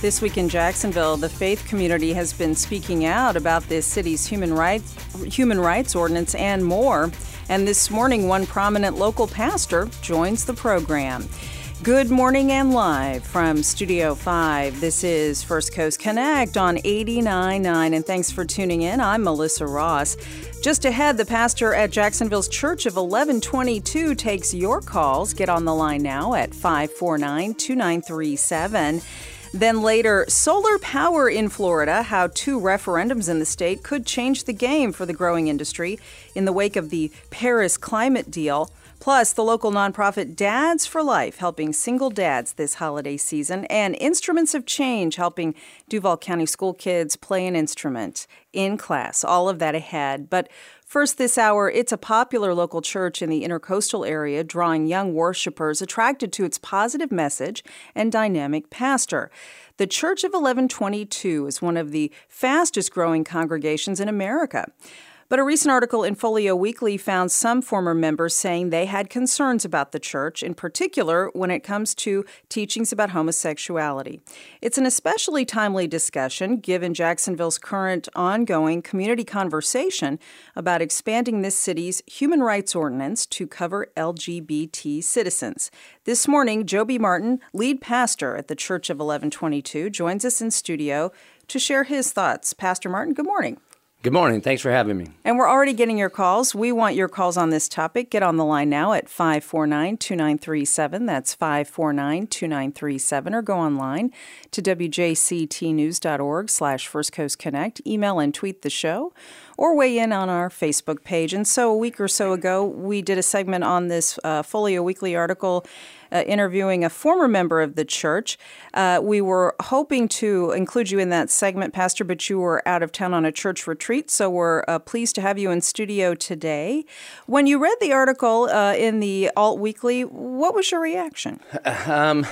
This week in Jacksonville, the faith community has been speaking out about this city's human rights ordinance and more. And this morning, one prominent local pastor joins the program. Good morning and live from Studio 5. This is First Coast Connect on 89.9, and thanks for tuning in. I'm Melissa Ross. Just ahead, the pastor at Jacksonville's Church of 1122 takes your calls. Get on the line now at 549-2937. Then later, solar power in Florida, how two referendums in the state could change the game for the growing industry in the wake of the Paris climate deal. Plus, the local nonprofit Dads for Life helping single dads this holiday season, and Instruments of Change helping Duval County school kids play an instrument in class. All of that ahead. But first this hour, it's a popular local church in the intercoastal area drawing young worshipers attracted to its positive message and dynamic pastor. The Church of 1122 is one of the fastest growing congregations in America. But a recent article in Folio Weekly found some former members saying they had concerns about the church, in particular when it comes to teachings about homosexuality. It's an especially timely discussion given Jacksonville's current ongoing community conversation about expanding this city's human rights ordinance to cover LGBT citizens. This morning, Joby Martin, lead pastor at the Church of 1122, joins us in studio to share his thoughts. Pastor Martin, good morning. Good morning. Thanks for having me. And we're already getting your calls. We want your calls on this topic. Get on the line now at 549-2937. That's 549-2937. Or go online to wjctnews.org/First Coast Connect. Email and tweet the show or weigh in on our Facebook page. And so a week or so ago, we did a segment on this Folio Weekly article interviewing a former member of the church. We were hoping to include you in that segment, Pastor, but you were out of town on a church retreat, so we're pleased to have you in studio today. When you read the article in the Alt Weekly, what was your reaction? I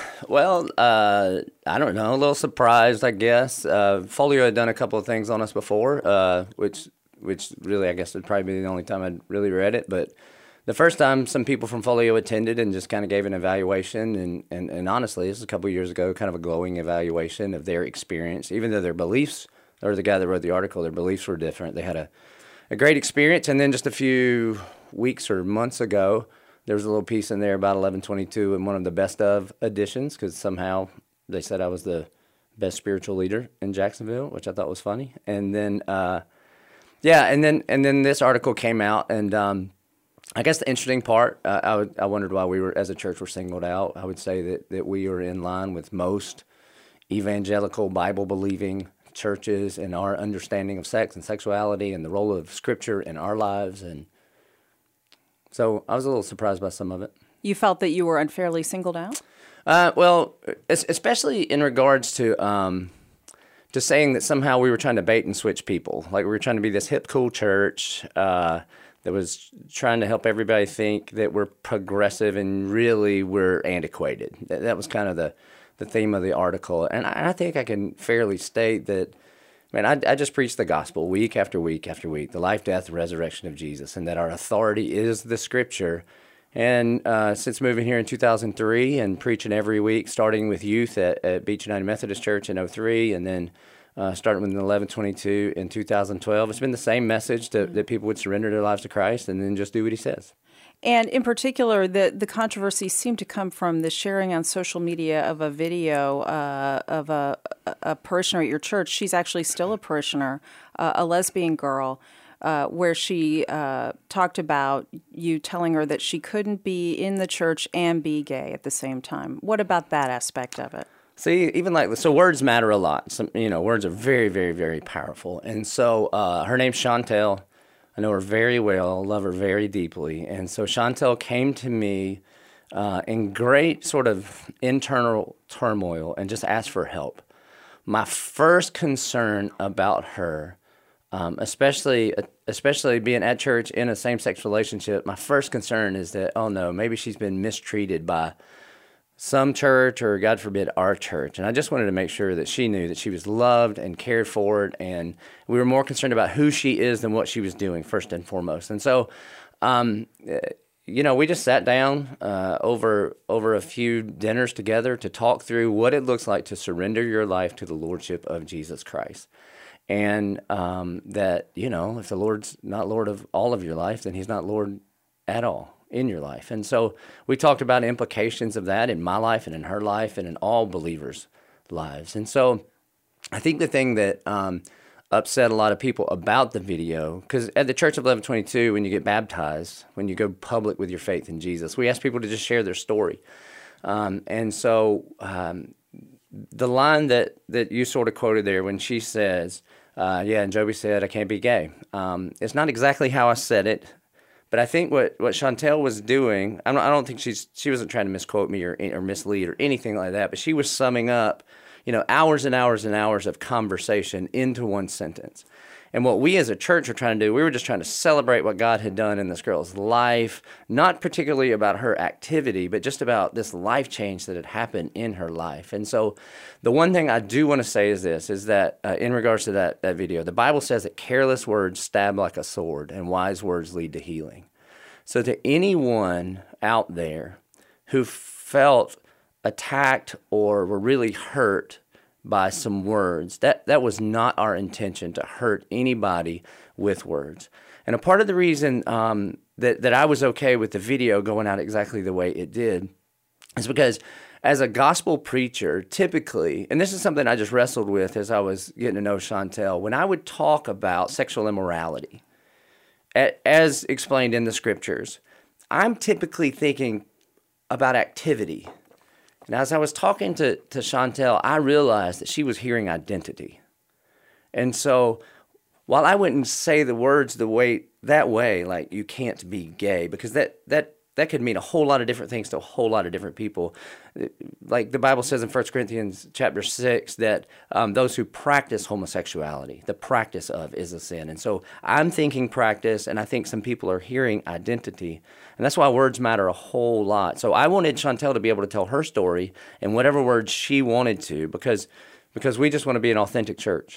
don't know, a little surprised, I guess. Folio had done a couple of things on us before, which really, I guess, would probably be the only time I'd really read it, but the first time some people from Folio attended and just kind of gave an evaluation, and honestly, this was a couple of years ago, kind of a glowing evaluation of their experience. Even though their beliefs, or the guy that wrote the article, their beliefs were different. They had a great experience, and then just a few weeks or months ago, there was a little piece in there about 1122 and one of the best of editions, because somehow they said I was the best spiritual leader in Jacksonville, which I thought was funny. And then, and then this article came out, and I guess the interesting part, I wondered why we were, as a church, were singled out. I would say that we are in line with most evangelical, Bible-believing churches in our understanding of sex and sexuality and the role of Scripture in our lives. And so I was a little surprised by some of it. You felt that you were unfairly singled out? Especially in regards to saying that somehow we were trying to bait and switch people. Like we were trying to be this hip, cool church that was trying to help everybody think that we're progressive and really we're antiquated. That was kind of the theme of the article. And I think I can fairly state that, man, I just preach the gospel week after week after week, the life, death, resurrection of Jesus, and that our authority is the Scripture. And since moving here in 2003 and preaching every week, starting with youth at Beach United Methodist Church in 2003, and then starting with 1122 in 2012. It's been the same message that people would surrender their lives to Christ and then just do what he says. And in particular, the controversy seemed to come from the sharing on social media of a video of a parishioner at your church. She's actually still a parishioner, a lesbian girl, where she talked about you telling her that she couldn't be in the church and be gay at the same time. What about that aspect of it? See, even so words matter a lot. Words are very, very, very powerful. And so her name's Chantel. I know her very well, love her very deeply. And so Chantel came to me in great sort of internal turmoil and just asked for help. My first concern about her, especially being at church in a same-sex relationship, my first concern is that, oh no, maybe she's been mistreated by some church or, God forbid, our church. And I just wanted to make sure that she knew that she was loved and cared for, and we were more concerned about who she is than what she was doing, first and foremost. And so we just sat down over a few dinners together to talk through what it looks like to surrender your life to the Lordship of Jesus Christ. And that, if the Lord's not Lord of all of your life, then he's not Lord at all in your life. And so we talked about implications of that in my life and in her life and in all believers' lives. And so I think the thing that upset a lot of people about the video, because at the Church of 1122, when you get baptized, when you go public with your faith in Jesus, we ask people to just share their story. And so the line that you sort of quoted there when she says, and Joby said, I can't be gay. It's not exactly how I said it, but I think what Chantel was doing, I don't think she wasn't trying to misquote me or mislead or anything like that, but she was summing up, hours and hours and hours of conversation into one sentence. And what we as a church are trying to do, we were just trying to celebrate what God had done in this girl's life, not particularly about her activity, but just about this life change that had happened in her life. And so the one thing I do want to say is this, is that in regards to that video, the Bible says that careless words stab like a sword and wise words lead to healing. So to anyone out there who felt attacked or were really hurt by some words, that was not our intention, to hurt anybody with words. And a part of the reason that I was okay with the video going out exactly the way it did is because as a gospel preacher, typically, and this is something I just wrestled with as I was getting to know Chantel, when I would talk about sexual immorality, as explained in the scriptures, I'm typically thinking about activity. And as I was talking to Chantel, I realized that she was hearing identity. And so while I wouldn't say the words that way, like you can't be gay, because that could mean a whole lot of different things to a whole lot of different people. Like the Bible says in 1 Corinthians chapter 6 that those who practice homosexuality, the practice of is a sin. And so I'm thinking practice, and I think some people are hearing identity. And that's why words matter a whole lot. So I wanted Chantel to be able to tell her story in whatever words she wanted to, because we just want to be an authentic church.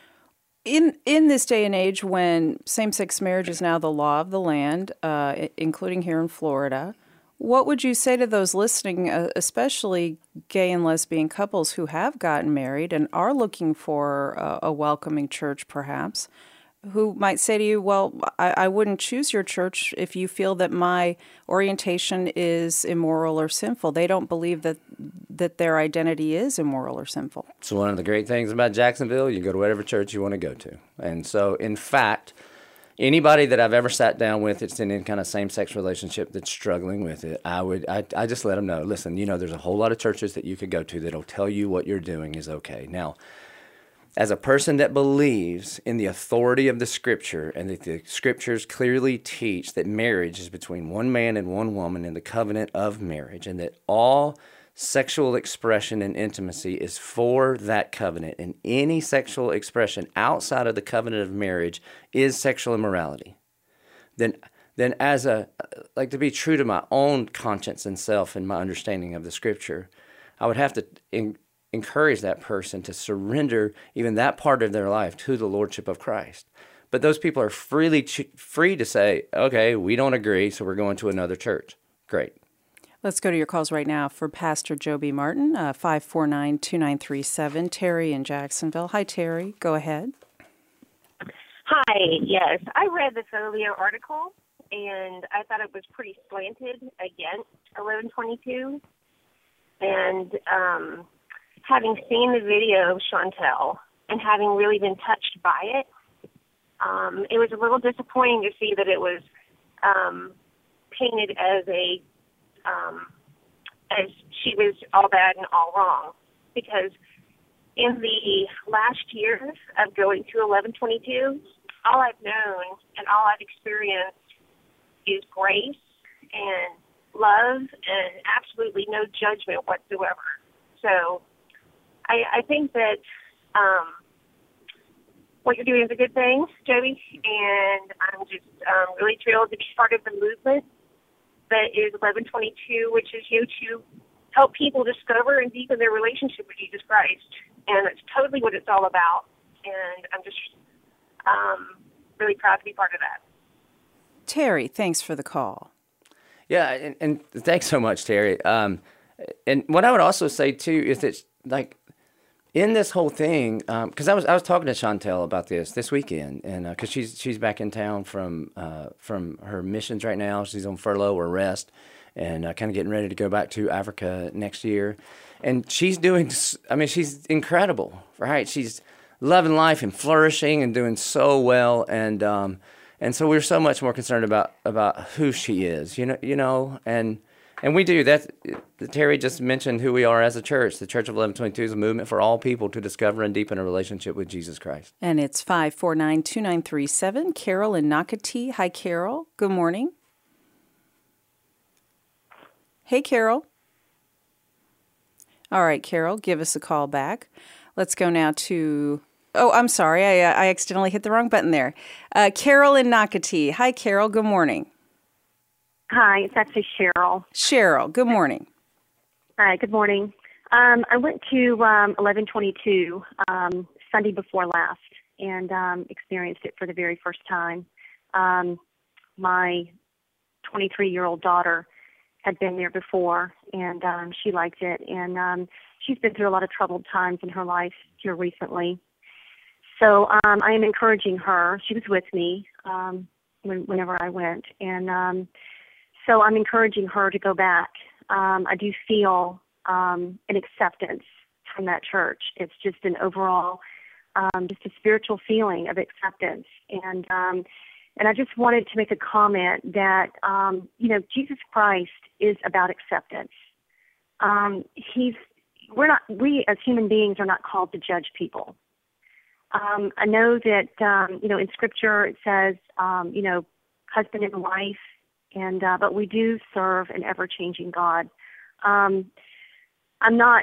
In this day and age when same-sex marriage is now the law of the land, including here in Florida, what would you say to those listening, especially gay and lesbian couples who have gotten married and are looking for a welcoming church perhaps, who might say to you, well, I wouldn't choose your church if you feel that my orientation is immoral or sinful. They don't believe that their identity is immoral or sinful. So one of the great things about Jacksonville, you go to whatever church you want to go to. And so, in fact, anybody that I've ever sat down with that's in any kind of same-sex relationship that's struggling with it, I just let them know, listen, there's a whole lot of churches that you could go to that'll tell you what you're doing is okay. Now, as a person that believes in the authority of the Scripture and that the Scriptures clearly teach that marriage is between one man and one woman in the covenant of marriage, and that all sexual expression and intimacy is for that covenant, and any sexual expression outside of the covenant of marriage is sexual immorality, then as to be true to my own conscience and self and my understanding of the Scripture, I would have to encourage that person to surrender even that part of their life to the Lordship of Christ. But those people are free to say, okay, we don't agree, so we're going to another church. Great. Let's go to your calls right now for Pastor Joby Martin, 549-2937, Terry in Jacksonville. Hi, Terry. Go ahead. Hi. Yes, I read the Folio article, and I thought it was pretty slanted against 1122. And having seen the video of Chantel and having really been touched by it, it was a little disappointing to see that it was painted as as she was all bad and all wrong. Because in the last years of going to 1122, all I've known and all I've experienced is grace and love and absolutely no judgment whatsoever. So I think that what you're doing is a good thing, Joby, and I'm just really thrilled to be part of the movement that is 1122, which is here to help people discover and deepen their relationship with Jesus Christ. And that's totally what it's all about. And I'm just really proud to be part of that. Terry, thanks for the call. Yeah, and thanks so much, Terry. And what I would also say too is that like in this whole thing, because I was talking to Chantel about this weekend, and because she's back in town from her missions right now. She's on furlough or rest, and kind of getting ready to go back to Africa next year. And she's doing, I mean, she's incredible, right? She's loving life and flourishing and doing so well, and so we're so much more concerned about who she is, and we do that. Terry just mentioned who we are as a church. The Church of 1122 is a movement for all people to discover and deepen a relationship with Jesus Christ. And it's 549-2937. Carol in Nocatee. Hi, Carol. Good morning. Hey, Carol. All right, Carol, give us a call back. Let's go now to... Oh, I'm sorry. I accidentally hit the wrong button there. Carol in Nocatee. Hi, Carol. Good morning. Hi, it's actually Cheryl. Cheryl, good morning. Hi, good morning. I went to 1122 Sunday before last and experienced it for the very first time. My 23-year-old daughter had been there before, and she liked it. And she's been through a lot of troubled times in her life here recently. So I am encouraging her. She was with me whenever I went. And so I'm encouraging her to go back. I do feel an acceptance from that church. It's just an overall, just a spiritual feeling of acceptance. And I just wanted to make a comment that, Jesus Christ is about acceptance. We as human beings are not called to judge people. I know that, in Scripture it says, husband and wife, but we do serve an ever-changing God. I'm not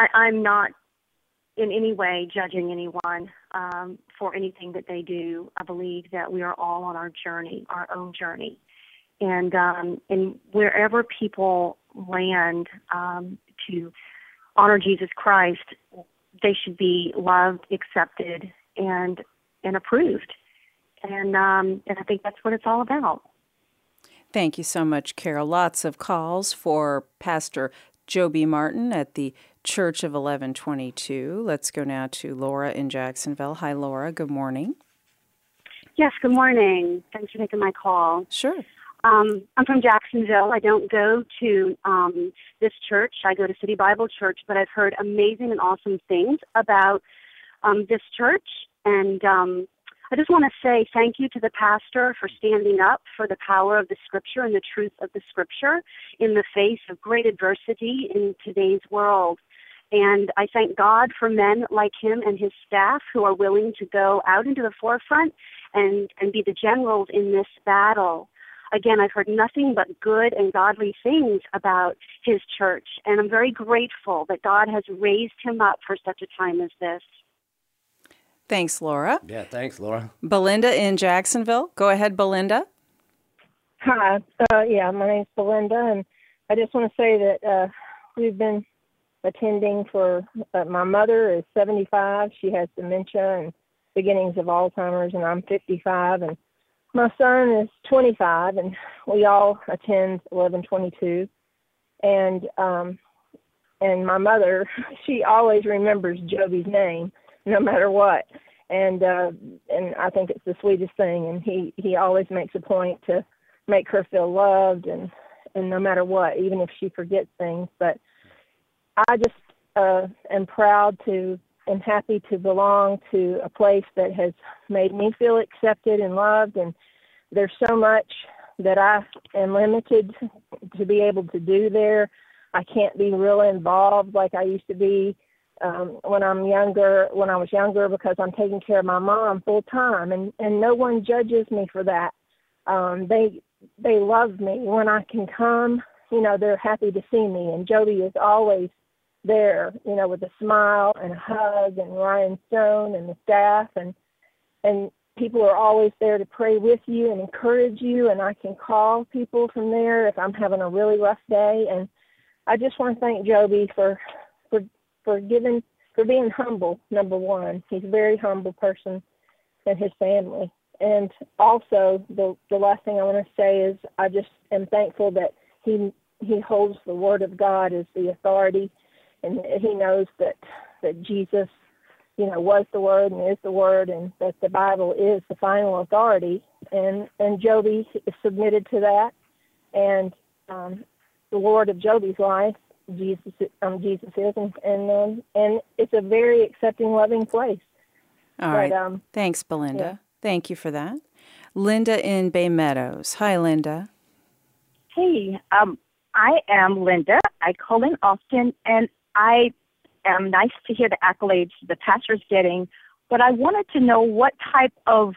in any way judging anyone for anything that they do. I believe that we are all on our journey, our own journey, and wherever people land to honor Jesus Christ, they should be loved, accepted, and approved. And I think that's what it's all about. Thank you so much, Carol. Lots of calls for Pastor Joby Martin at the Church of 1122. Let's go now to Laura in Jacksonville. Hi, Laura. Good morning. Yes, good morning. Thanks for taking my call. Sure. I'm from Jacksonville. I don't go to this church. I go to City Bible Church, but I've heard amazing and awesome things about this church. And I just want to say thank you to the pastor for standing up for the power of the Scripture and the truth of the Scripture in the face of great adversity in today's world. And I thank God for men like him and his staff who are willing to go out into the forefront and be the generals in this battle. Again, I've heard nothing but good and godly things about his church, and I'm very grateful that God has raised him up for such a time as this. Thanks, Laura. Yeah, thanks, Laura. Belinda in Jacksonville. Go ahead, Belinda. Hi. My name's Belinda, and I just want to say that we've been attending for, my mother is 75. She has dementia and beginnings of Alzheimer's, and I'm 55, and my son is 25, and we all attend 1122. And my mother, she always remembers Joby's name, no matter what. And I think it's the sweetest thing. And he always makes a point to make her feel loved, and no matter what, even if she forgets things. But I just am proud to and happy to belong to a place that has made me feel accepted and loved. And there's so much that I am limited to be able to do there. I can't be real involved like I used to be when I was younger, because I'm taking care of my mom full time, and no one judges me for that. They love me when I can come. They're happy to see me, and Joby is always there, with a smile and a hug, and Ryan Stone and the staff, and people are always there to pray with you and encourage you, and I can call people from there if I'm having a really rough day. And I just want to thank Joby for being humble, number one. He's a very humble person, and his family. And also, the last thing I want to say is I just am thankful that he holds the Word of God as the authority, and he knows that Jesus, was the Word and is the Word, and that the Bible is the final authority. And Joby submitted to that, and the Lord of Joby's life, Jesus is, and it's a very accepting, loving place. All right. Thanks, Belinda. Yeah. Thank you for that. Linda in Bay Meadows. Hi, Linda. Hey, I am Linda. I call in often, and I am nice to hear the accolades the pastor's getting, but I wanted to know what type of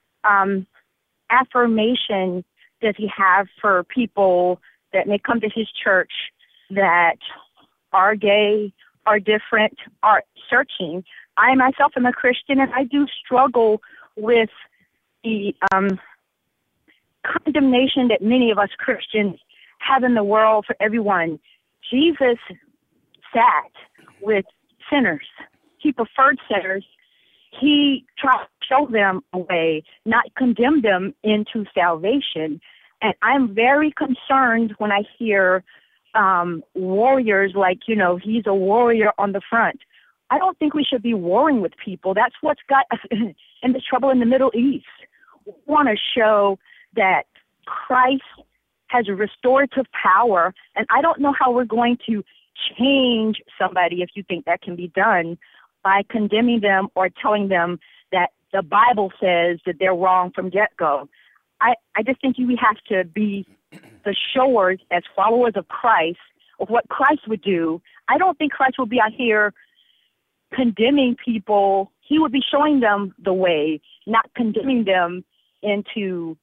affirmation does he have for people that may come to his church that are gay, are different, are searching. I myself am a Christian, and I do struggle with the condemnation that many of us Christians have in the world for everyone. Jesus sat with sinners. He preferred sinners. He tried to show them a way, not condemn them into salvation. And I'm very concerned when I hear warriors like, he's a warrior on the front. I don't think we should be warring with people. That's what's got us in the trouble in the Middle East. We want to show that Christ has restorative power, and I don't know how we're going to change somebody, if you think that can be done, by condemning them or telling them that the Bible says that they're wrong from get-go. I just think we have to be the showers as followers of Christ of what Christ would do. I don't think Christ will be out here condemning people. He would be showing them the way, not condemning them into,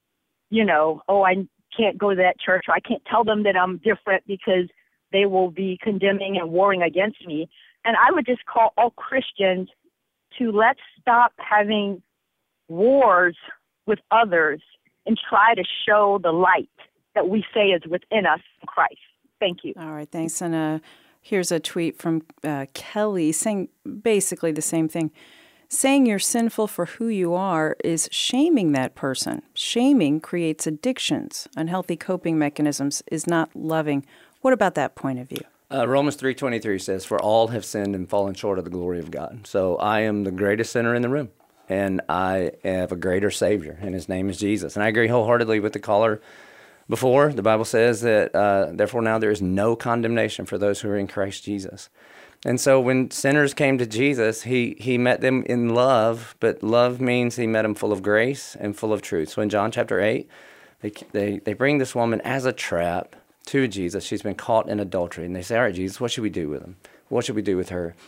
I can't go to that church, or I can't tell them that I'm different because they will be condemning and warring against me. And I would just call all Christians to let's stop having wars with others and try to show the light that we say is within us in Christ. Thank you. All right, thanks. And here's a tweet from Kelly saying basically the same thing. Saying you're sinful for who you are is shaming that person. Shaming creates addictions. Unhealthy coping mechanisms is not loving. What about that point of view? Romans 3:23 says, "For all have sinned and fallen short of the glory of God." So I am the greatest sinner in the room, and I have a greater Savior, and His name is Jesus. And I agree wholeheartedly with the caller before. The Bible says that, therefore now there is no condemnation for those who are in Christ Jesus. And so when sinners came to Jesus, he met them in love, but love means He met them full of grace and full of truth. So in John chapter 8, they bring this woman as a trap to Jesus. She's been caught in adultery. And they say, all right, Jesus, what should we do with him? What should we do with her?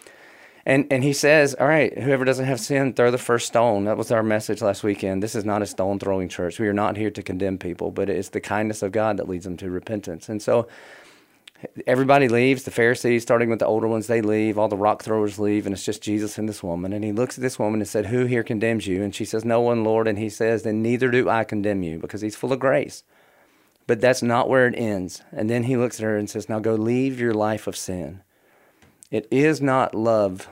And He says, all right, whoever doesn't have sin, throw the first stone. That was our message last weekend. This is not a stone-throwing church. We are not here to condemn people, but it's the kindness of God that leads them to repentance. And so everybody leaves. The Pharisees, starting with the older ones, they leave. All the rock throwers leave, and it's just Jesus and this woman. And He looks at this woman and said, who here condemns you? And she says, no one, Lord. And He says, then neither do I condemn you, because He's full of grace. But that's not where it ends. And then He looks at her and says, now go live your life of sin. It is not love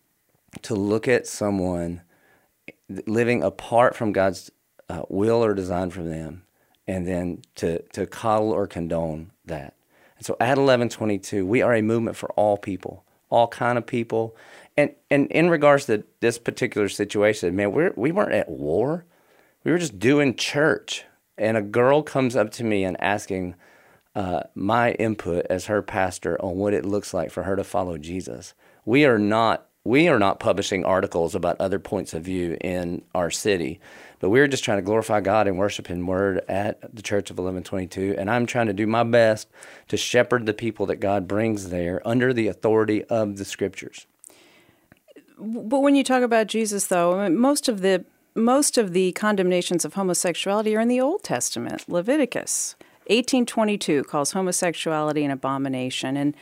to look at someone living apart from God's will or design for them, and then to coddle or condone that. And so at 1122, we are a movement for all people, all kind of people. And in regards to this particular situation, man, we weren't at war. We were just doing church. And a girl comes up to me and asking my input as her pastor on what it looks like for her to follow Jesus. We are not publishing articles about other points of view in our city, but we're just trying to glorify God and worship in word at the Church of 1122. And I'm trying to do my best to shepherd the people that God brings there under the authority of the Scriptures. But when you talk about Jesus, though, most of the condemnations of homosexuality are in the Old Testament. Leviticus 18:22 calls homosexuality an abomination, and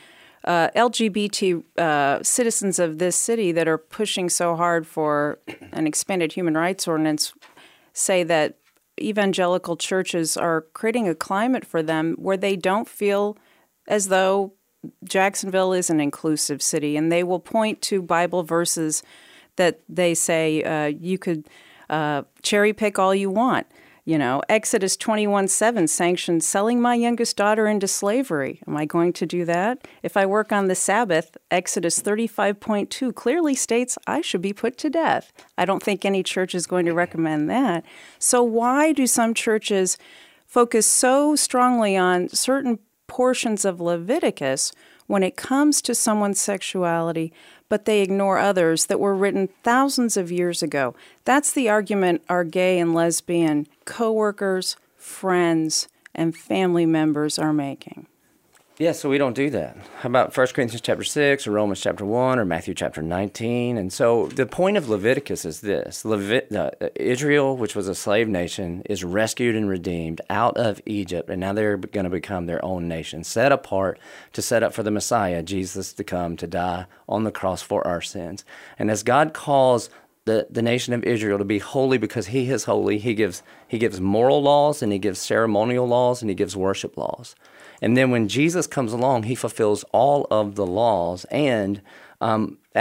LGBT citizens of this city that are pushing so hard for an expanded human rights ordinance say that evangelical churches are creating a climate for them where they don't feel as though Jacksonville is an inclusive city, and they will point to Bible verses that they say you could cherry pick all you want. You know, Exodus 21:7 sanctions selling my youngest daughter into slavery. Am I going to do that? If I work on the Sabbath, Exodus 35.2 clearly states I should be put to death. I don't think any church is going to recommend that. So why do some churches focus so strongly on certain portions of Leviticus when it comes to someone's sexuality, but they ignore others that were written thousands of years ago? That's the argument our gay and lesbian coworkers, friends, and family members are making. Yeah, so we don't do that. How about 1 Corinthians chapter 6 or Romans chapter 1 or Matthew chapter 19? And so the point of Leviticus is this. Israel, which was a slave nation, is rescued and redeemed out of Egypt, and now they're going to become their own nation, set apart to set up for the Messiah, Jesus, to come to die on the cross for our sins. And as God calls the nation of Israel to be holy because he is holy, he gives moral laws, and he gives ceremonial laws, and he gives worship laws. And then when Jesus comes along, he fulfills all of the laws. And at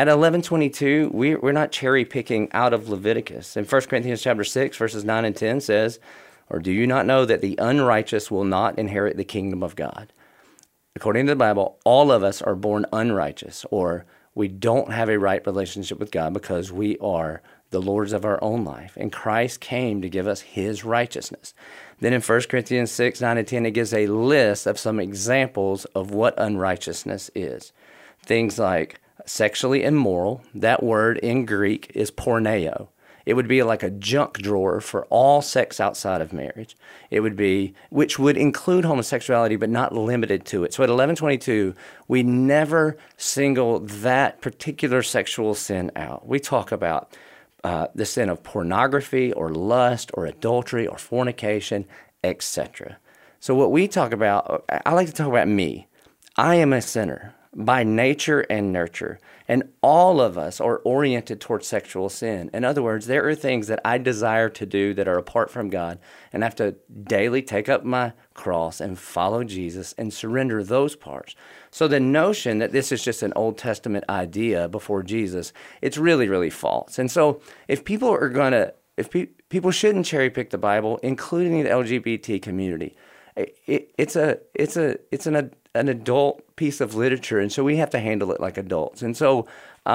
11:22, we're not cherry picking out of Leviticus. In 1 Corinthians chapter 6, verses 9 and 10 says, "Or do you not know that the unrighteous will not inherit the kingdom of God?" According to the Bible, all of us are born unrighteous, or we don't have a right relationship with God because we are the lords of our own life. And Christ came to give us his righteousness. Then in 1 Corinthians 6, 9, and 10, it gives a list of some examples of what unrighteousness is. Things like sexually immoral. That word in Greek is porneo. It would be like a junk drawer for all sex outside of marriage. It would be, which would include homosexuality, but not limited to it. So at 11:22, we never single that particular sexual sin out. We talk about the sin of pornography or lust or adultery or fornication, etc. So what we talk about, I like to talk about me. I am a sinner by nature and nurture, and all of us are oriented towards sexual sin. In other words, there are things that I desire to do that are apart from God, and I have to daily take up my cross and follow Jesus and surrender those parts. So the notion that this is just an Old Testament idea before Jesus, it's really, really false. And so if people are going to, people shouldn't cherry pick the Bible, including the LGBT community. It's an adult piece of literature, and so we have to handle it like adults. And so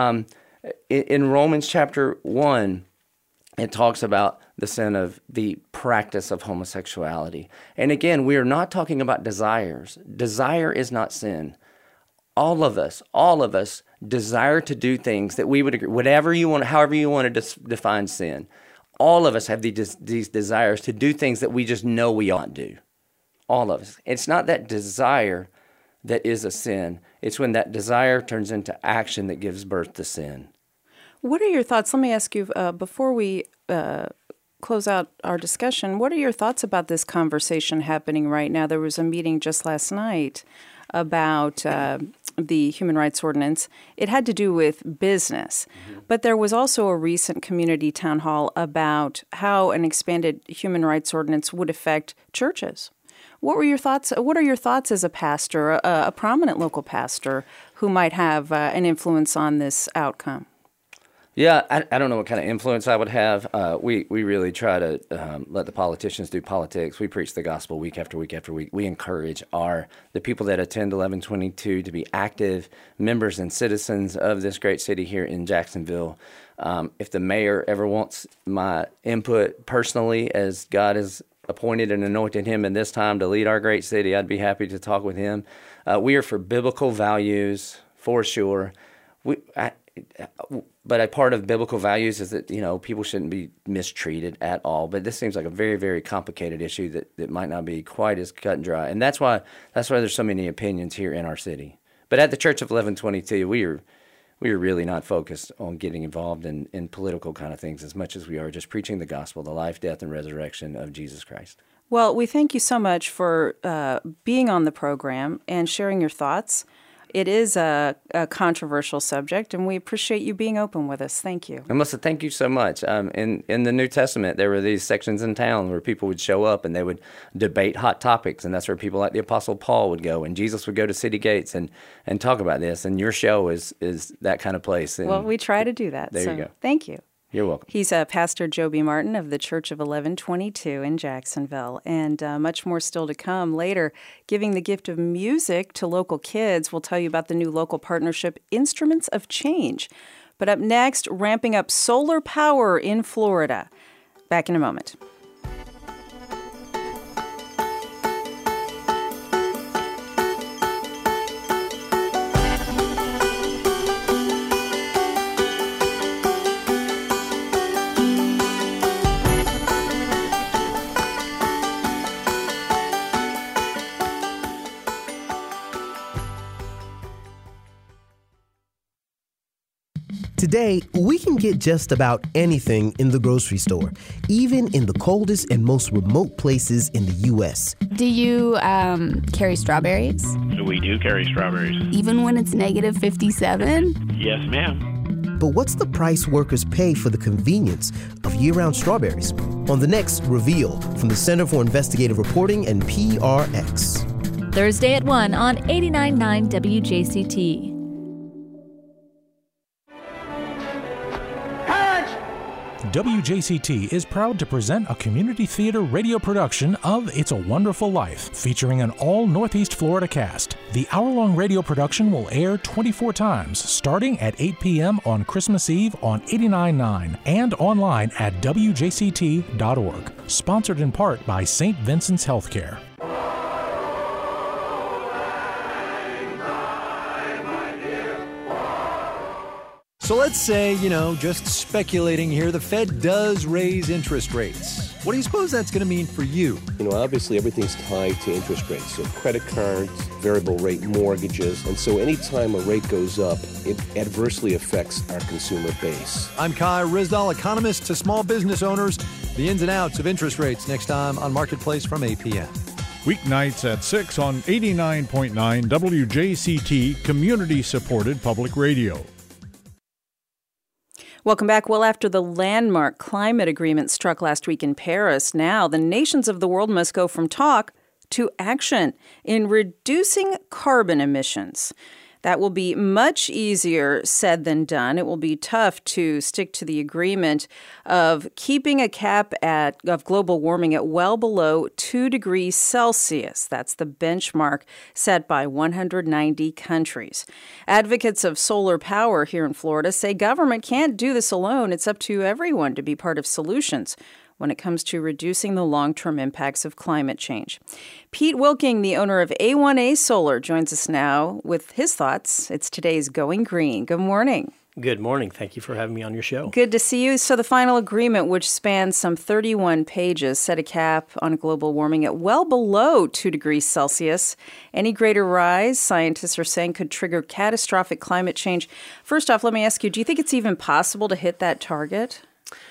in Romans chapter 1, it talks about the sin of the practice of homosexuality. And again, we are not talking about desires. Desire is not sin. All of us desire to do things that we would agree, whatever you want, however you want to define sin. All of us have these desires to do things that we just know we ought to do. All of us. It's not that desire that is a sin. It's when that desire turns into action that gives birth to sin. What are your thoughts? Let me ask you, before we close out our discussion, what are your thoughts about this conversation happening right now? There was a meeting just last night about the Human Rights Ordinance. It had to do with business, but there was also a recent community town hall about how an expanded Human Rights Ordinance would affect churches. What were your thoughts? What are your thoughts as a pastor, a prominent local pastor who might have an influence on this outcome? Yeah, I don't know what kind of influence I would have. We really try to let the politicians do politics. We preach the gospel week after week after week. We encourage the people that attend 1122 to be active members and citizens of this great city here in Jacksonville. If the mayor ever wants my input personally, as God has appointed and anointed him in this time to lead our great city, I'd be happy to talk with him. We are for biblical values, for sure. But a part of biblical values is that, people shouldn't be mistreated at all. But this seems like a very, very complicated issue that might not be quite as cut and dry. And that's why there's so many opinions here in our city. But at the Church of 1122, we are really not focused on getting involved in political kind of things as much as we are just preaching the gospel, the life, death, and resurrection of Jesus Christ. Well, we thank you so much for being on the program and sharing your thoughts. It is a controversial subject, and we appreciate you being open with us. Thank you. And Melissa, thank you so much. In the New Testament, there were these sections in town where people would show up and they would debate hot topics, and that's where people like the Apostle Paul would go, and Jesus would go to city gates and talk about this. And your show is that kind of place. And well, we try to do that. There you go. Thank you. You're welcome. He's Pastor Joby Martin of the Church of 1122 in Jacksonville, and much more still to come later. Giving the gift of music to local kids, we'll tell you about the new local partnership, Instruments of Change. But up next, ramping up solar power in Florida. Back in a moment. Today, we can get just about anything in the grocery store, even in the coldest and most remote places in the U.S. Do you carry strawberries? We do carry strawberries. Even when it's negative 57? Yes, ma'am. But what's the price workers pay for the convenience of year-round strawberries? On the next Reveal from the Center for Investigative Reporting and PRX. Thursday at 1 on 89.9 WJCT. WJCT is proud to present a community theater radio production of It's a Wonderful Life, featuring an all Northeast Florida cast. The hour-long radio production will air 24 times, starting at 8 p.m. on Christmas Eve on 89.9 and online at WJCT.org. Sponsored in part by St. Vincent's Healthcare. So let's say, just speculating here, the Fed does raise interest rates. What do you suppose that's going to mean for you? Obviously everything's tied to interest rates. So credit cards, variable rate mortgages. And so anytime a rate goes up, it adversely affects our consumer base. I'm Kai Rizdal, economist to small business owners. The ins and outs of interest rates next time on Marketplace from 8 p.m. Weeknights at 6 on 89.9 WJCT, community-supported public radio. Welcome back. Well, after the landmark climate agreement struck last week in Paris, now the nations of the world must go from talk to action in reducing carbon emissions. That will be much easier said than done. It will be tough to stick to the agreement of keeping a cap of global warming at well below 2 degrees Celsius. That's the benchmark set by 190 countries. Advocates of solar power here in Florida say government can't do this alone. It's up to everyone to be part of solutions when it comes to reducing the long-term impacts of climate change. Pete Wilking, the owner of A1A Solar, joins us now with his thoughts. It's today's Going Green. Good morning. Good morning. Thank you for having me on your show. Good to see you. So the final agreement, which spans some 31 pages, set a cap on global warming at well below 2 degrees Celsius. Any greater rise, scientists are saying, could trigger catastrophic climate change. First off, let me ask you, do you think it's even possible to hit that target?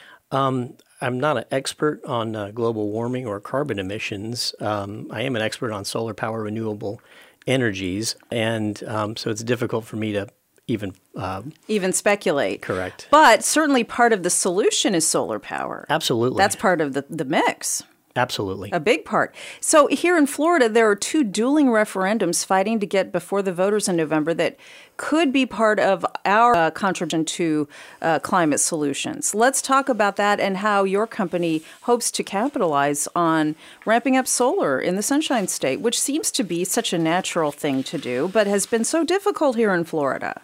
I'm not an expert on global warming or carbon emissions. I am an expert on solar power, renewable energies, and so it's difficult for me to even speculate. Correct. But certainly part of the solution is solar power. Absolutely. That's part of the mix. Absolutely. A big part. So here in Florida, there are 2 dueling referendums fighting to get before the voters in November that could be part of our contribution to climate solutions. Let's talk about that and how your company hopes to capitalize on ramping up solar in the Sunshine State, which seems to be such a natural thing to do, but has been so difficult here in Florida.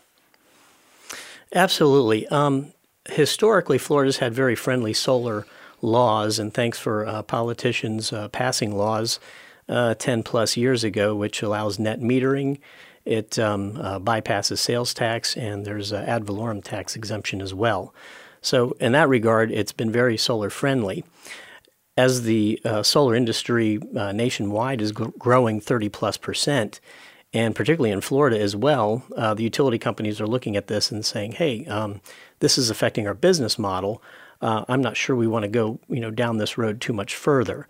Absolutely. Historically, Florida's had very friendly solar laws, and thanks for politicians passing laws 10 plus years ago, which allows net metering. It bypasses sales tax, and there's ad valorem tax exemption as well. So in that regard, it's been very solar friendly. As the solar industry nationwide is growing 30+%, and particularly in Florida as well, the utility companies are looking at this and saying, hey, this is affecting our business model. I'm not sure we want to go, down this road too much further.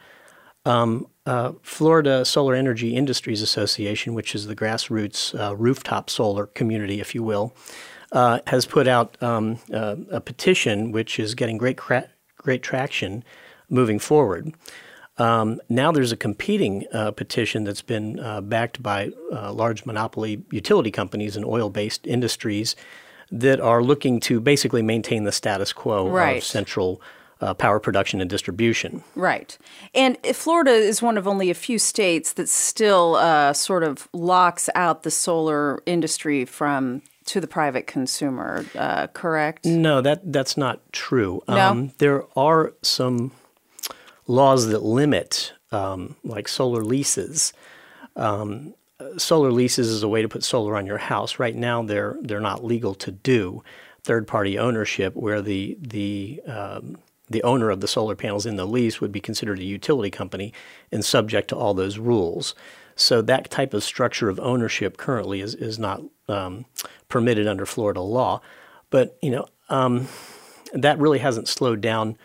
Florida Solar Energy Industries Association, which is the grassroots rooftop solar community, if you will, has put out a petition which is getting great traction moving forward. Now there's a competing petition that's been backed by large monopoly utility companies and oil-based industries that are looking to basically maintain the status quo Right. of central power production and distribution. Right. And Florida is one of only a few states that still sort of locks out the solar industry to the private consumer, correct? No, that's not true. No? There are some laws that limit, like solar leases. Solar leases is a way to put solar on your house. Right now, they're not legal to do. Third-party ownership, where the owner of the solar panels in the lease would be considered a utility company and subject to all those rules. So that type of structure of ownership currently is not permitted under Florida law. But that really hasn't slowed down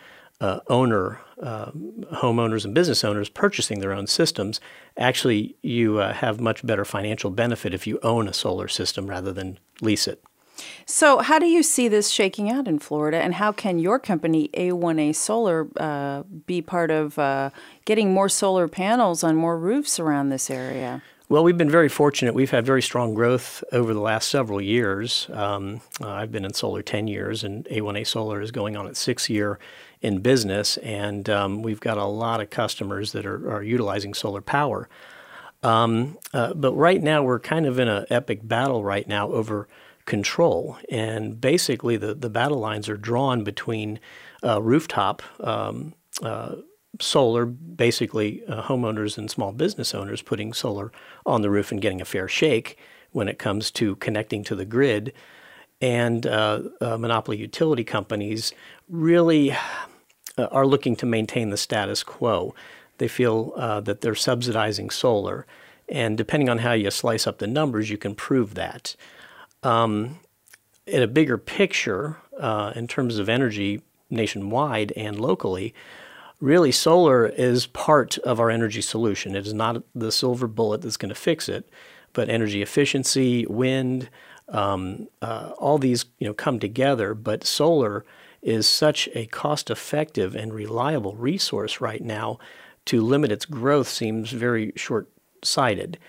homeowners and business owners purchasing their own systems. Actually, you have much better financial benefit if you own a solar system rather than lease it. So how do you see this shaking out in Florida, and how can your company, A1A Solar, be part of getting more solar panels on more roofs around this area? Well, we've been very fortunate. We've had very strong growth over the last several years. I've been in solar 10 years, and A1A Solar is going on its 6th year in business, and we've got a lot of customers that are utilizing solar power. But right now, we're kind of in an epic battle right now over control, and basically the battle lines are drawn between rooftop solar, basically homeowners and small business owners putting solar on the roof and getting a fair shake when it comes to connecting to the grid, and monopoly utility companies really are looking to maintain the status quo. They feel that they're subsidizing solar, and depending on how you slice up the numbers, you can prove that. In a bigger picture, in terms of energy nationwide and locally, really solar is part of our energy solution. It is not the silver bullet that's going to fix it, but energy efficiency, wind, all these come together. But solar is such a cost-effective and reliable resource right now. To limit its growth seems very short-sighted.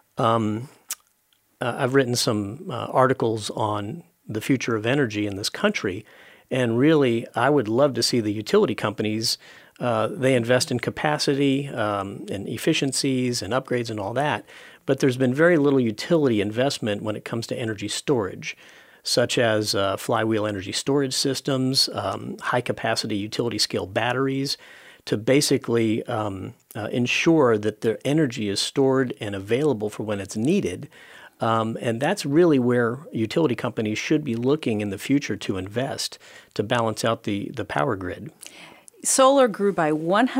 I've written some articles on the future of energy in this country, and really I would love to see the utility companies, they invest in capacity and efficiencies and upgrades and all that, but there's been very little utility investment when it comes to energy storage, such as flywheel energy storage systems, high-capacity utility-scale batteries, to basically ensure that their energy is stored and available for when it's needed. And that's really where utility companies should be looking in the future to invest to balance out the power grid. Solar grew by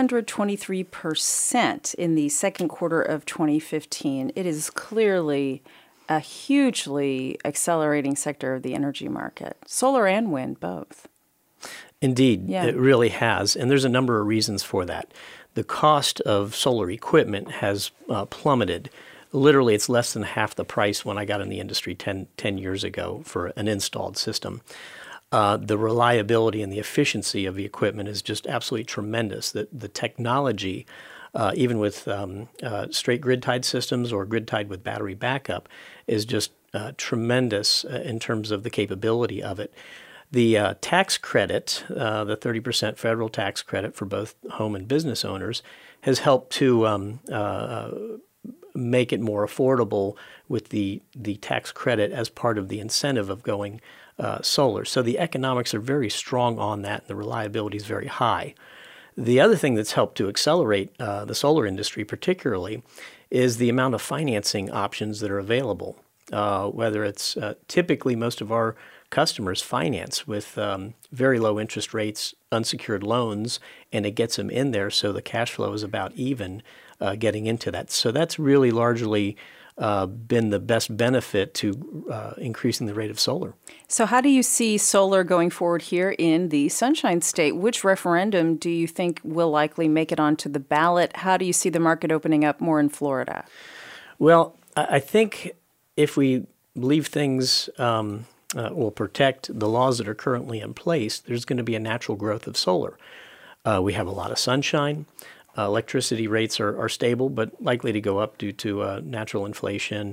123% in the second quarter of 2015. It is clearly a hugely accelerating sector of the energy market. Solar and wind, both. Indeed, Yeah. It really has. And there's a number of reasons for that. The cost of solar equipment has plummeted. Literally, it's less than half the price when I got in the industry 10 years ago for an installed system. The reliability and the efficiency of the equipment is just absolutely tremendous. The technology, even with straight grid-tied systems or grid-tied with battery backup, is just tremendous in terms of the capability of it. The tax credit, the 30% federal tax credit for both home and business owners, has helped to make it more affordable with the tax credit as part of the incentive of going solar. So the economics are very strong on that, and the reliability is very high. The other thing that's helped to accelerate the solar industry particularly is the amount of financing options that are available, whether it's typically most of our customers finance with very low interest rates, unsecured loans, and it gets them in there so the cash flow is about even getting into that. So that's really largely been the best benefit to increasing the rate of solar. So how do you see solar going forward here in the Sunshine State? Which referendum do you think will likely make it onto the ballot? How do you see the market opening up more in Florida? Well, I think if we leave things will protect the laws that are currently in place, there's going to be a natural growth of solar. We have a lot of sunshine. Electricity rates are stable, but likely to go up due to natural inflation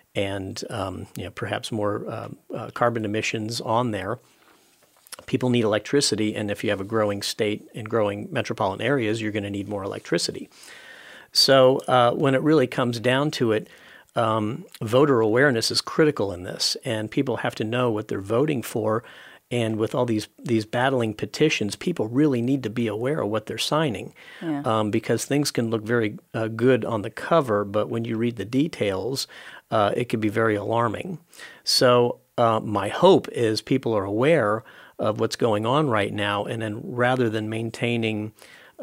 and perhaps more carbon emissions on there. People need electricity, and if you have a growing state and growing metropolitan areas, you're going to need more electricity. So when it really comes down to it, voter awareness is critical in this, and people have to know what they're voting for. And with all these battling petitions, people really need to be aware of what they're signing, because things can look very good on the cover, but when you read the details, it can be very alarming. So my hope is people are aware of what's going on right now, and then rather than maintaining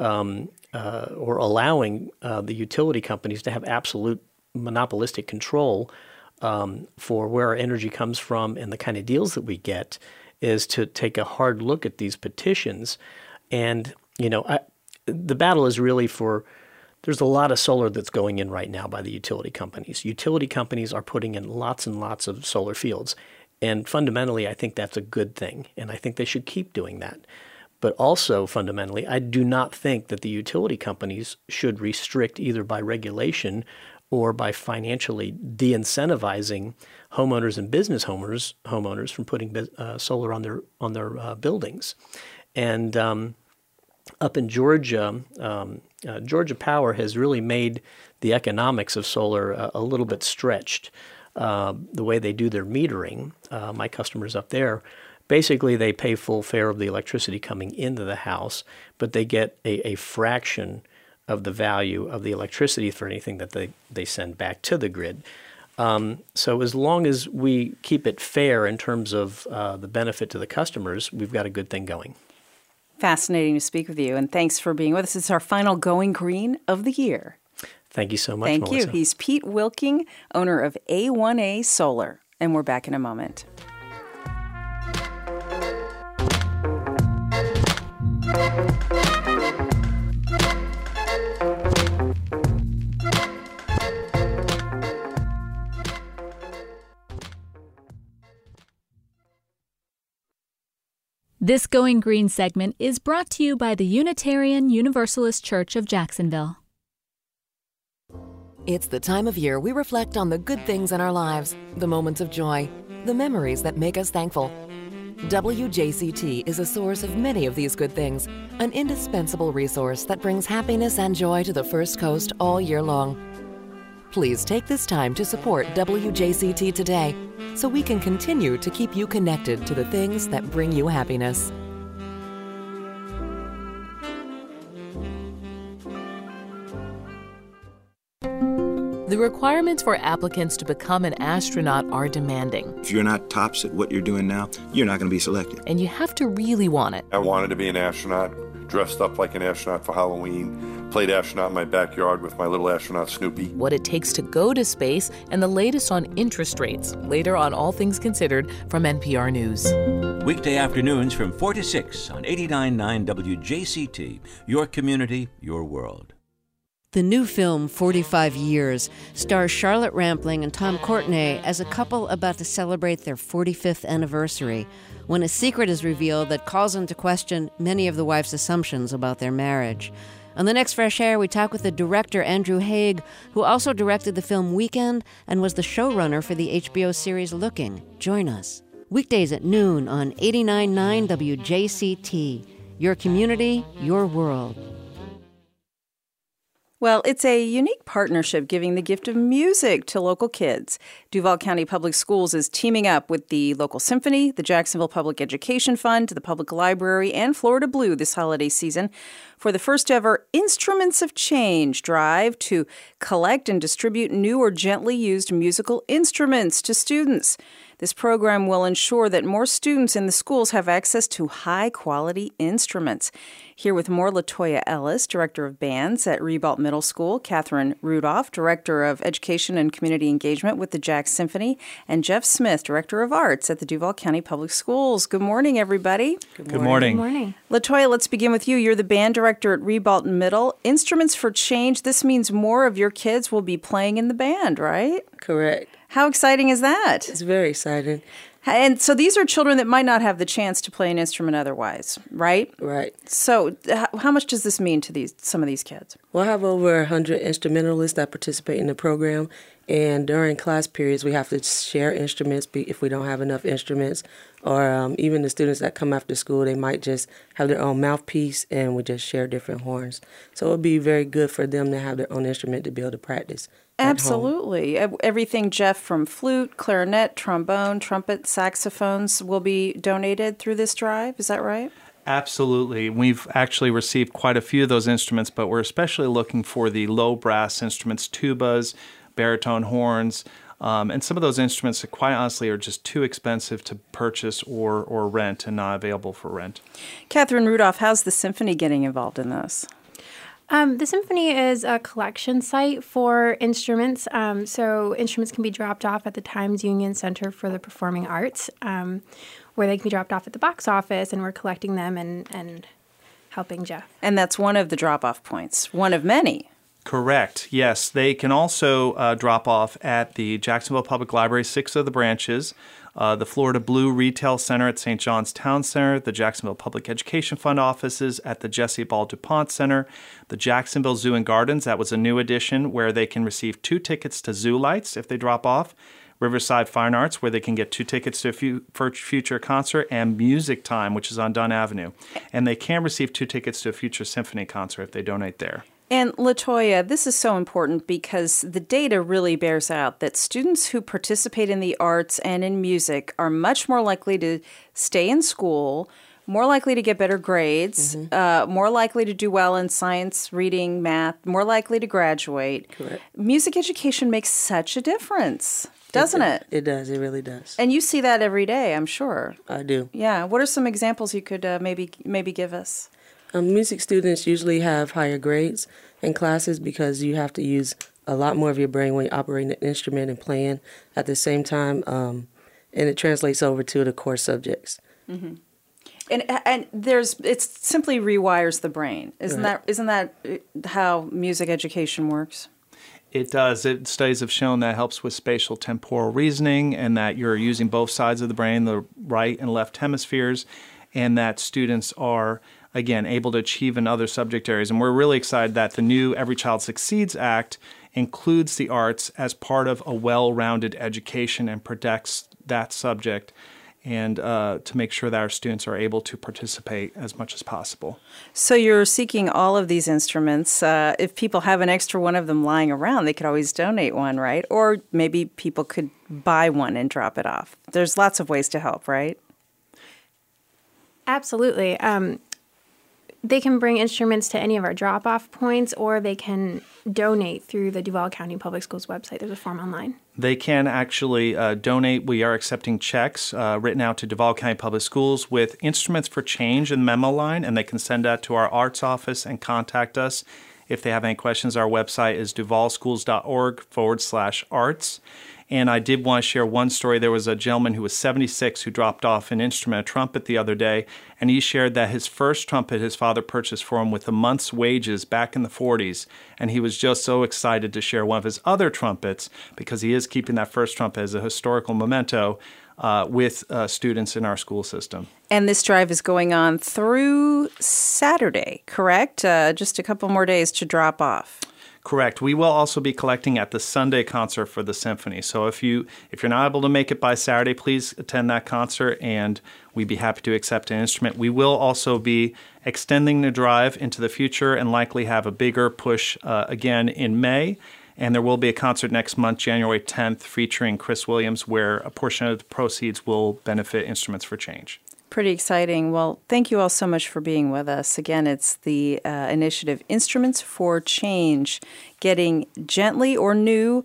or allowing the utility companies to have absolute monopolistic control for where our energy comes from and the kind of deals that we get, is to take a hard look at these petitions. And, the battle is really there's a lot of solar that's going in right now by the utility companies. Utility companies are putting in lots and lots of solar fields. And fundamentally, I think that's a good thing, and I think they should keep doing that. But also, fundamentally, I do not think that the utility companies should restrict either by regulation or by financially de-incentivizing homeowners and business homeowners from putting solar on their buildings. And up in Georgia, Georgia Power has really made the economics of solar a little bit stretched. The way they do their metering, my customers up there, basically they pay full fare of the electricity coming into the house, but they get a fraction of the value of the electricity for anything that they send back to the grid. So as long as we keep it fair in terms of the benefit to the customers, we've got a good thing going. Fascinating to speak with you, and thanks for being with us. It's our final Going Green of the year. Thank you so much, Thank Melissa. you. He's Pete Wilking, owner of A1A Solar, and we're back in a moment. This Going Green segment is brought to you by the Unitarian Universalist Church of Jacksonville. It's the time of year we reflect on the good things in our lives, the moments of joy, the memories that make us thankful. WJCT is a source of many of these good things, an indispensable resource that brings happiness and joy to the First Coast all year long. Please take this time to support WJCT today so we can continue to keep you connected to the things that bring you happiness. The requirements for applicants to become an astronaut are demanding. If you're not tops at what you're doing now, you're not going to be selected. And you have to really want it. I wanted to be an astronaut, dressed up like an astronaut for Halloween, played astronaut in my backyard with my little astronaut Snoopy. What it takes to go to space, and the latest on interest rates, later on All Things Considered from NPR News. Weekday afternoons from 4 to 6 on 89.9 WJCT, your community, your world. The new film, 45 Years, stars Charlotte Rampling and Tom Courtenay as a couple about to celebrate their 45th anniversary, when a secret is revealed that calls into question many of the wife's assumptions about their marriage. On the next Fresh Air, we talk with the director Andrew Haig, who also directed the film Weekend and was the showrunner for the HBO series Looking. Join us. Weekdays at noon on 89.9 WJCT. Your community, your world. Well, it's a unique partnership giving the gift of music to local kids. Duval County Public Schools is teaming up with the local symphony, the Jacksonville Public Education Fund, the Public Library, and Florida Blue this holiday season for the first ever Instruments of Change drive to collect and distribute new or gently used musical instruments to students. This program will ensure that more students in the schools have access to high-quality instruments. Here with more, LaToya Ellis, Director of Bands at Ribault Middle School, Catherine Rudolph, Director of Education and Community Engagement with the Jack Symphony, and Jeff Smith, Director of Arts at the Duval County Public Schools. Good morning, everybody. Good morning. Good morning. LaToya, let's begin with you. You're the band director at Ribault Middle. Instruments for Change, this means more of your kids will be playing in the band, right? Correct. How exciting is that? It's very exciting. And so these are children that might not have the chance to play an instrument otherwise, right? Right. So how much does this mean to some of these kids? Well, I have over 100 instrumentalists that participate in the program, and during class periods, we have to share instruments if we don't have enough instruments, or even the students that come after school, they might just have their own mouthpiece, and we just share different horns. So it would be very good for them to have their own instrument to be able to practice. Absolutely. Everything, Jeff, from flute, clarinet, trombone, trumpet, saxophones will be donated through this drive. Is that right? Absolutely. We've actually received quite a few of those instruments, but we're especially looking for the low brass instruments, tubas, baritone horns, and some of those instruments that quite honestly are just too expensive to purchase or rent and not available for rent. Catherine Rudolph, how's the symphony getting involved in this? The Symphony is a collection site for instruments. So instruments can be dropped off at the Times Union Center for the Performing Arts, where they can be dropped off at the box office, and we're collecting them and helping Jeff. And that's one of the drop-off points, one of many. Correct. Yes. They can also drop off at the Jacksonville Public Library, 6 of the branches, the Florida Blue Retail Center at St. John's Town Center, the Jacksonville Public Education Fund offices at the Jesse Ball DuPont Center, the Jacksonville Zoo and Gardens. That was a new addition where they can receive 2 tickets to Zoo Lights if they drop off. Riverside Fine Arts, where they can get 2 tickets to a future concert, and Music Time, which is on Dunn Avenue. And they can receive 2 tickets to a future symphony concert if they donate there. And LaToya, this is so important because the data really bears out that students who participate in the arts and in music are much more likely to stay in school, more likely to get better grades, more likely to do well in science, reading, math, more likely to graduate. Correct. Music education makes such a difference, doesn't it? It does. It really does. And you see that every day, I'm sure. I do. Yeah. What are some examples you could maybe give us? Music students usually have higher grades in classes because you have to use a lot more of your brain when you're operating an instrument and playing at the same time, and it translates over to the core subjects. Mm-hmm. And it simply rewires the brain. Isn't that how music education works? It does. Studies have shown that helps with spatial temporal reasoning, and that you're using both sides of the brain, the right and left hemispheres, and that students are, again, able to achieve in other subject areas. And we're really excited that the new Every Child Succeeds Act includes the arts as part of a well-rounded education and protects that subject, and to make sure that our students are able to participate as much as possible. So you're seeking all of these instruments. If people have an extra one of them lying around, they could always donate one, right? Or maybe people could buy one and drop it off. There's lots of ways to help, right? Absolutely. They can bring instruments to any of our drop-off points, or they can donate through the Duval County Public Schools website. There's a form online. They can actually donate. We are accepting checks written out to Duval County Public Schools with Instruments for Change in the memo line, and they can send that to our arts office and contact us if they have any questions. Our website is duvalschools.org/arts. And I did want to share one story. There was a gentleman who was 76 who dropped off an instrument, a trumpet, the other day, and he shared that his first trumpet his father purchased for him with a month's wages back in the 40s, and he was just so excited to share one of his other trumpets, because he is keeping that first trumpet as a historical memento with students in our school system. And this drive is going on through Saturday, correct? Just a couple more days to drop off. Correct. We will also be collecting at the Sunday concert for the symphony. So if you're not able to make it by Saturday, please attend that concert, and we'd be happy to accept an instrument. We will also be extending the drive into the future and likely have a bigger push again in May. And there will be a concert next month, January 10th, featuring Chris Williams, where a portion of the proceeds will benefit Instruments for Change. Pretty exciting. Well, thank you all so much for being with us. Again, it's the initiative Instruments for Change, getting gently used or new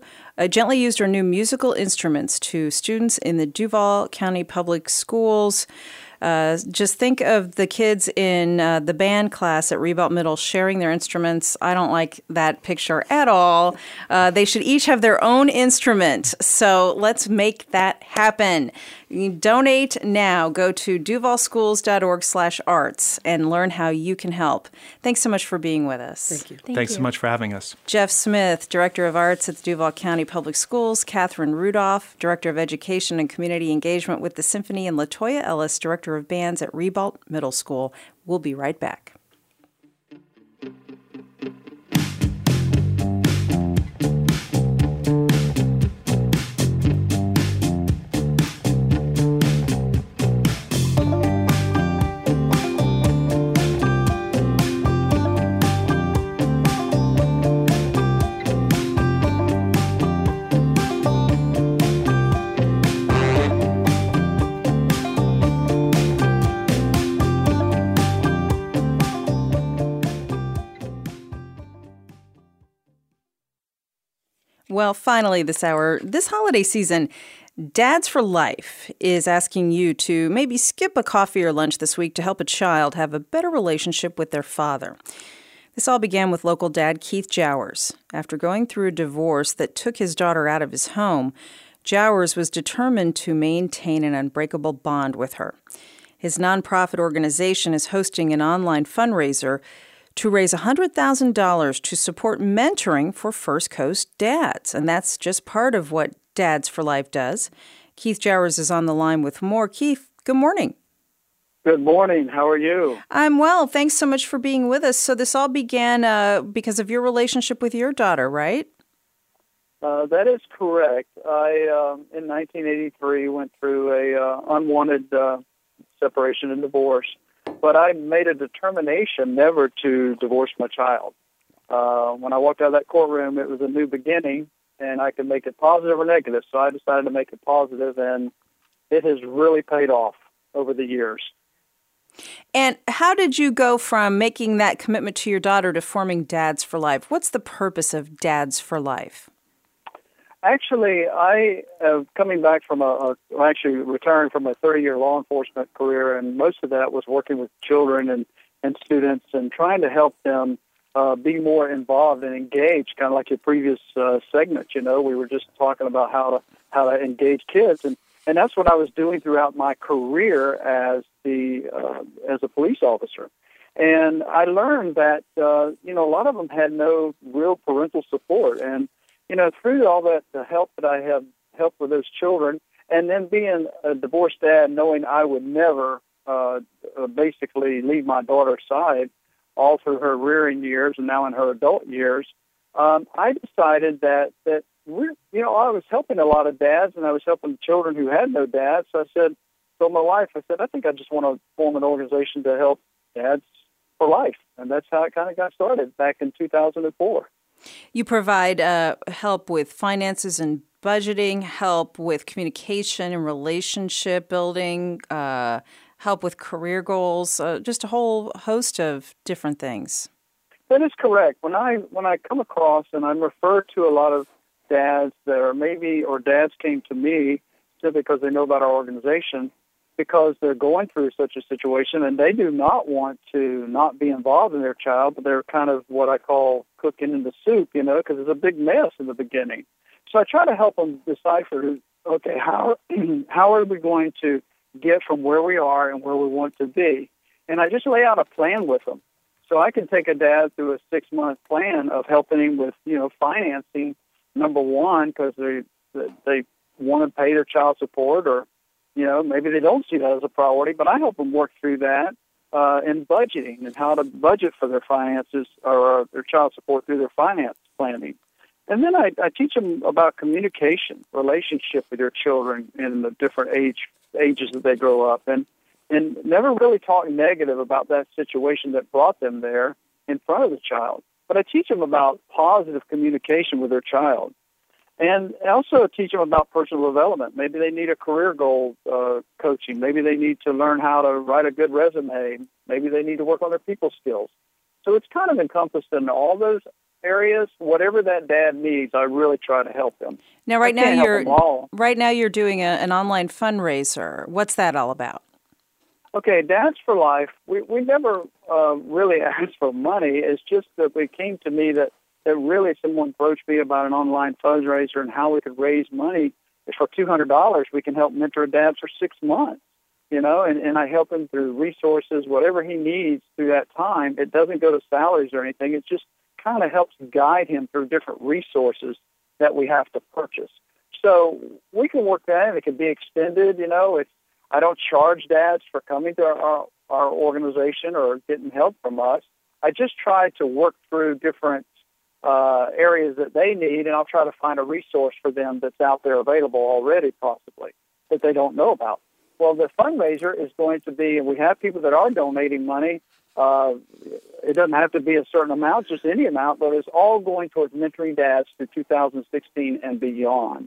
musical instruments to students in the Duval County Public Schools. Just think of the kids in the band class at Ribault Middle sharing their instruments. I don't like that picture at all. They should each have their own instrument. So let's make that happen. You donate now. Go to duvalschools.org/arts and learn how you can help. Thanks so much for being with us. Thank you. Thanks so much for having us. Jeff Smith, Director of Arts at the Duval County Public Schools, Catherine Rudolph, Director of Education and Community Engagement with the Symphony, and LaToya Ellis, Director of Bands at Ribault Middle School. We'll be right back. Well, finally this hour, this holiday season, Dads for Life is asking you to maybe skip a coffee or lunch this week to help a child have a better relationship with their father. This all began with local dad Keith Jowers. After going through a divorce that took his daughter out of his home, Jowers was determined to maintain an unbreakable bond with her. His nonprofit organization is hosting an online fundraiser to raise $100,000 to support mentoring for First Coast dads. And that's just part of what Dads for Life does. Keith Jowers is on the line with more. Keith, good morning. Good morning. How are you? I'm well. Thanks so much for being with us. So this all began because of your relationship with your daughter, right? That is correct. I, in 1983, went through a unwanted separation and divorce. But I made a determination never to divorce my child. When I walked out of that courtroom, it was a new beginning, and I could make it positive or negative. So I decided to make it positive, and it has really paid off over the years. And how did you go from making that commitment to your daughter to forming Dads for Life? What's the purpose of Dads for Life? Actually, I am coming back from actually retiring from a 30-year law enforcement career, and most of that was working with children and students and trying to help them be more involved and engaged, kind of like your previous segment. You know, we were just talking about how to engage kids, and that's what I was doing throughout my career as a police officer. And I learned that a lot of them had no real parental support, and through all that, the help that I have helped with those children, and then being a divorced dad, knowing I would never basically leave my daughter's side all through her rearing years and now in her adult years, I decided that I was helping a lot of dads, and I was helping children who had no dads. So I said, my wife, I think I just want to form an organization to help Dads for Life. And that's how it kind of got started back in 2004. You provide help with finances and budgeting, help with communication and relationship building, help with career goals, just a whole host of different things. That is correct. When I come across, and I'm referred to a lot of dads that are or dads came to me simply because they know about our organization, because they're going through such a situation and they do not want to not be involved in their child, but they're kind of what I call cooking in the soup, because it's a big mess in the beginning. So I try to help them decipher, okay, how are we going to get from where we are and where we want to be? And I just lay out a plan with them. So I can take a dad through a 6-month plan of helping him with, financing, number one, because they want to pay their child support, or maybe they don't see that as a priority, but I help them work through that in budgeting and how to budget for their finances or their child support through their finance planning. And then I teach them about communication, relationship with their children in the different ages that they grow up, and never really talk negative about that situation that brought them there in front of the child. But I teach them about positive communication with their child. And I also teach them about personal development. Maybe they need a career goal coaching. Maybe they need to learn how to write a good resume. Maybe they need to work on their people skills. So it's kind of encompassed in all those areas. Whatever that dad needs, I really try to help them. Now, right now you're doing an online fundraiser. What's that all about? Okay, Dads for Life, we never really asked for money. It's just that it came to me that really someone approached me about an online fundraiser and how we could raise money. For $200, we can help mentor dads for 6 months, and I help him through resources, whatever he needs through that time. It doesn't go to salaries or anything. It just kind of helps guide him through different resources that we have to purchase. So we can work that in. It can be extended, I don't charge dads for coming to our organization or getting help from us. I just try to work through different areas that they need, and I'll try to find a resource for them that's out there available already, possibly, that they don't know about. Well, the fundraiser is going to be, and we have people that are donating money. It doesn't have to be a certain amount, just any amount, but it's all going towards mentoring dads through 2016 and beyond.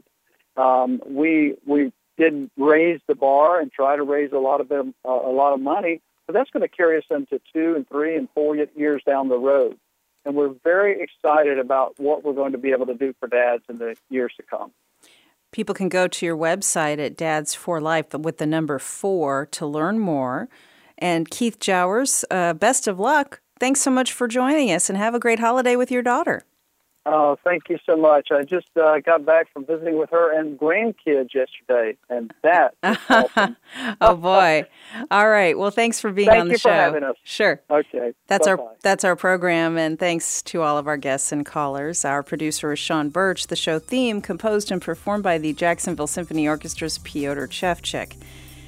We did raise the bar and try to raise a lot of money, but that's going to carry us into 2 and 3 and 4 years down the road. And we're very excited about what we're going to be able to do for dads in the years to come. People can go to your website at Dads for Life with the number 4 to learn more. And Keith Jowers, best of luck. Thanks so much for joining us, and have a great holiday with your daughter. Oh, thank you so much. I just got back from visiting with her and grandkids yesterday, and that is awesome. Oh, boy. All right. Well, thanks for being on the show. Thank you for having us. Sure. Okay. That's our program, and thanks to all of our guests and callers. Our producer is Sean Birch. The show theme composed and performed by the Jacksonville Symphony Orchestra's Piotr Shevchik.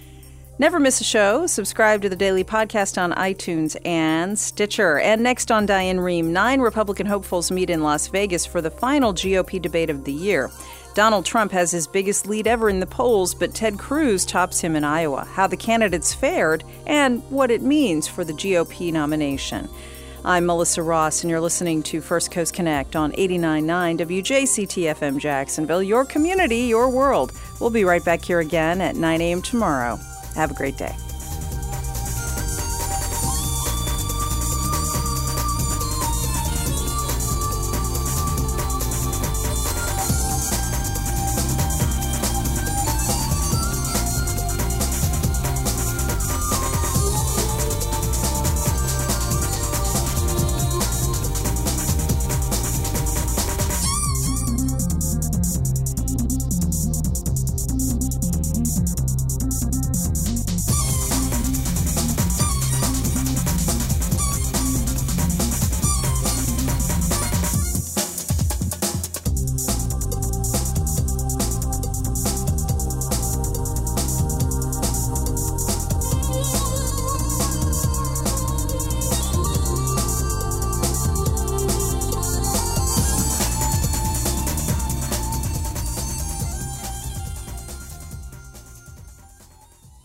Never miss a show. Subscribe to the daily podcast on iTunes and Stitcher. And next on Diane Rehm, 9 Republican hopefuls meet in Las Vegas for the final GOP debate of the year. Donald Trump has his biggest lead ever in the polls, but Ted Cruz tops him in Iowa. How the candidates fared and what it means for the GOP nomination. I'm Melissa Ross, and you're listening to First Coast Connect on 89.9 WJCT-FM Jacksonville, your community, your world. We'll be right back here again at 9 a.m. tomorrow. Have a great day.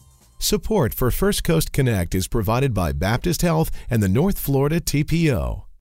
Support for First Coast Connect is provided by Baptist Health and the North Florida TPO.